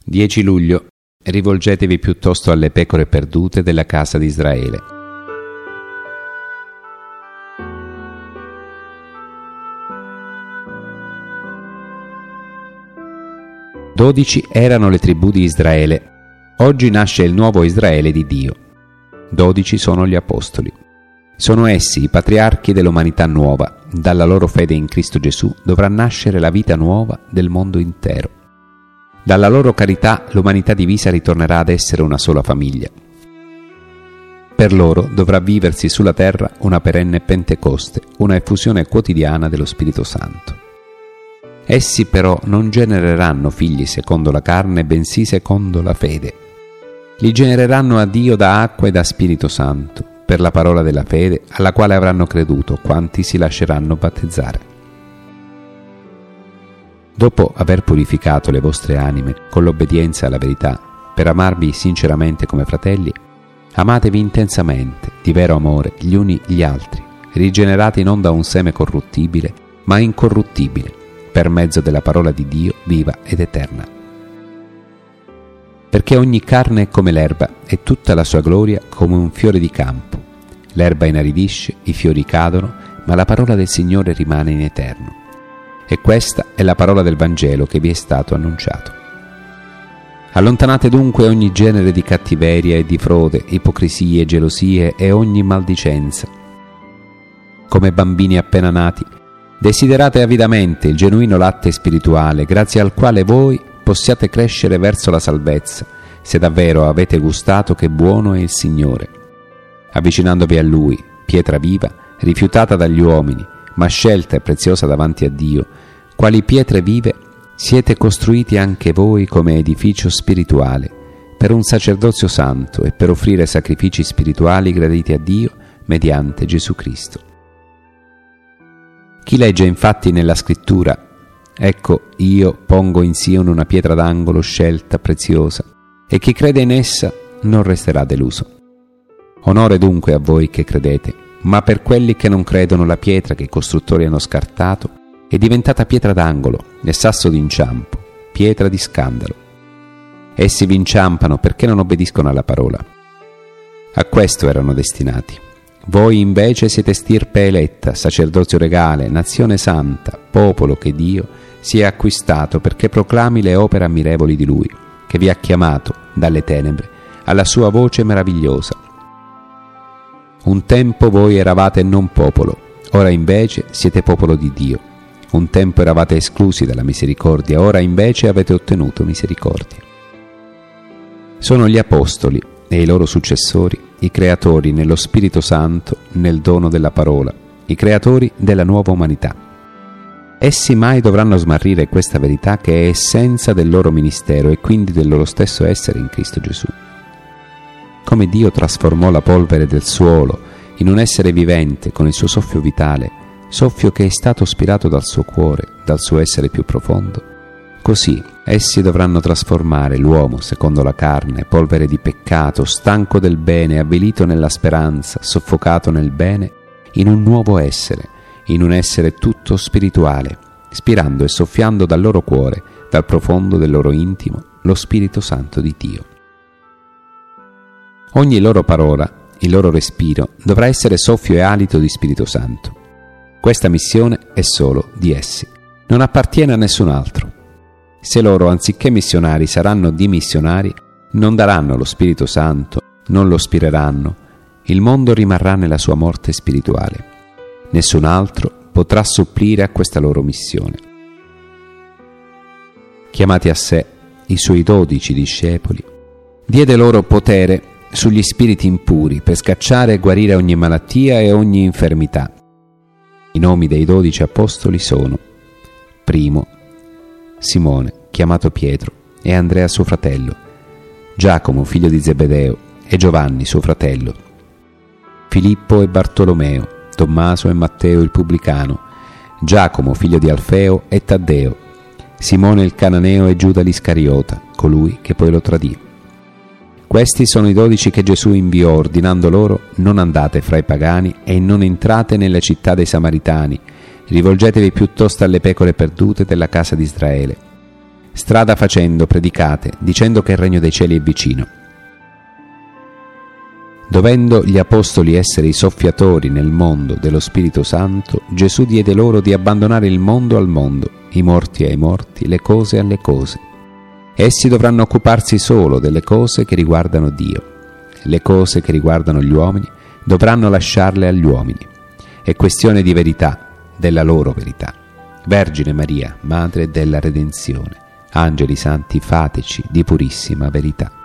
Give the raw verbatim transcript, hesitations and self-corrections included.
dieci luglio. Rivolgetevi piuttosto alle pecore perdute della casa di Israele. Dodici erano le tribù di Israele. Oggi nasce il nuovo Israele di Dio. Dodici sono gli apostoli. Sono essi i patriarchi dell'umanità nuova. Dalla loro fede in Cristo Gesù dovrà nascere la vita nuova del mondo intero. Dalla loro carità l'umanità divisa ritornerà ad essere una sola famiglia. Per loro dovrà viversi sulla terra una perenne Pentecoste, una effusione quotidiana dello Spirito Santo. Essi però non genereranno figli secondo la carne, bensì secondo la fede. Li genereranno a Dio da acqua e da Spirito Santo, per la parola della fede alla quale avranno creduto quanti si lasceranno battezzare. Dopo aver purificato le vostre anime con l'obbedienza alla verità, per amarvi sinceramente come fratelli, amatevi intensamente, di vero amore, gli uni gli altri, rigenerati non da un seme corruttibile, ma incorruttibile, per mezzo della parola di Dio viva ed eterna. Perché ogni carne è come l'erba e tutta la sua gloria come un fiore di campo. L'erba inaridisce, i fiori cadono, ma la parola del Signore rimane in eterno. E questa è la parola del Vangelo che vi è stato annunciato. Allontanate dunque ogni genere di cattiveria e di frode, ipocrisie, gelosie e ogni maldicenza. Come bambini appena nati, desiderate avidamente il genuino latte spirituale, grazie al quale voi possiate crescere verso la salvezza, se davvero avete gustato che buono è il Signore. Avvicinandovi a Lui, pietra viva, rifiutata dagli uomini, ma scelta e preziosa davanti a Dio, quali pietre vive, siete costruiti anche voi come edificio spirituale, per un sacerdozio santo e per offrire sacrifici spirituali graditi a Dio mediante Gesù Cristo. Chi legge infatti nella Scrittura: «Ecco, io pongo in Sione una pietra d'angolo scelta, preziosa, e chi crede in essa non resterà deluso». Onore dunque a voi che credete, ma per quelli che non credono la pietra che i costruttori hanno scartato è diventata pietra d'angolo e sasso d'inciampo, pietra di scandalo. Essi vi inciampano perché non obbediscono alla parola. A questo erano destinati. Voi invece siete stirpe eletta, sacerdozio regale, nazione santa, popolo che Dio si è acquistato perché proclami le opere ammirevoli di Lui, che vi ha chiamato dalle tenebre alla sua voce meravigliosa. Un tempo voi eravate non popolo, ora invece siete popolo di Dio. Un tempo eravate esclusi dalla misericordia, ora invece avete ottenuto misericordia. Sono gli apostoli e i loro successori i creatori nello Spirito Santo, nel dono della parola, i creatori della nuova umanità. Essi mai dovranno smarrire questa verità che è essenza del loro ministero e quindi del loro stesso essere in Cristo Gesù. Come Dio trasformò la polvere del suolo in un essere vivente con il suo soffio vitale, soffio che è stato ispirato dal suo cuore, dal suo essere più profondo, così essi dovranno trasformare l'uomo secondo la carne, polvere di peccato, stanco del bene, avvilito nella speranza, soffocato nel bene, in un nuovo essere, in un essere tutto spirituale, spirando e soffiando dal loro cuore, dal profondo del loro intimo, lo Spirito Santo di Dio. Ogni loro parola, il loro respiro, dovrà essere soffio e alito di Spirito Santo. Questa missione è solo di essi, non appartiene a nessun altro. Se loro, anziché missionari, saranno dimissionari, non daranno lo Spirito Santo, non lo spireranno, il mondo rimarrà nella sua morte spirituale. Nessun altro potrà supplire a questa loro missione. Chiamati a sé, i suoi dodici discepoli, diede loro potere sugli spiriti impuri per scacciare e guarire ogni malattia e ogni infermità. I nomi dei dodici apostoli sono: primo, Simone, chiamato Pietro, e Andrea suo fratello, Giacomo figlio di Zebedeo e Giovanni suo fratello, Filippo e Bartolomeo, Tommaso e Matteo il pubblicano, Giacomo figlio di Alfeo e Taddeo, Simone il cananeo e Giuda l'Iscariota, colui che poi lo tradì. Questi sono i dodici che Gesù inviò, ordinando loro: non andate fra i pagani e non entrate nelle città dei Samaritani, rivolgetevi piuttosto alle pecore perdute della casa di Israele. Strada facendo, predicate, dicendo che il regno dei cieli è vicino. Dovendo gli apostoli essere i soffiatori nel mondo dello Spirito Santo, Gesù diede loro di abbandonare il mondo al mondo, i morti ai morti, le cose alle cose. Essi dovranno occuparsi solo delle cose che riguardano Dio. Le cose che riguardano gli uomini dovranno lasciarle agli uomini. È questione di verità, della loro verità. Vergine Maria, Madre della Redenzione, angeli santi, fateci di purissima verità.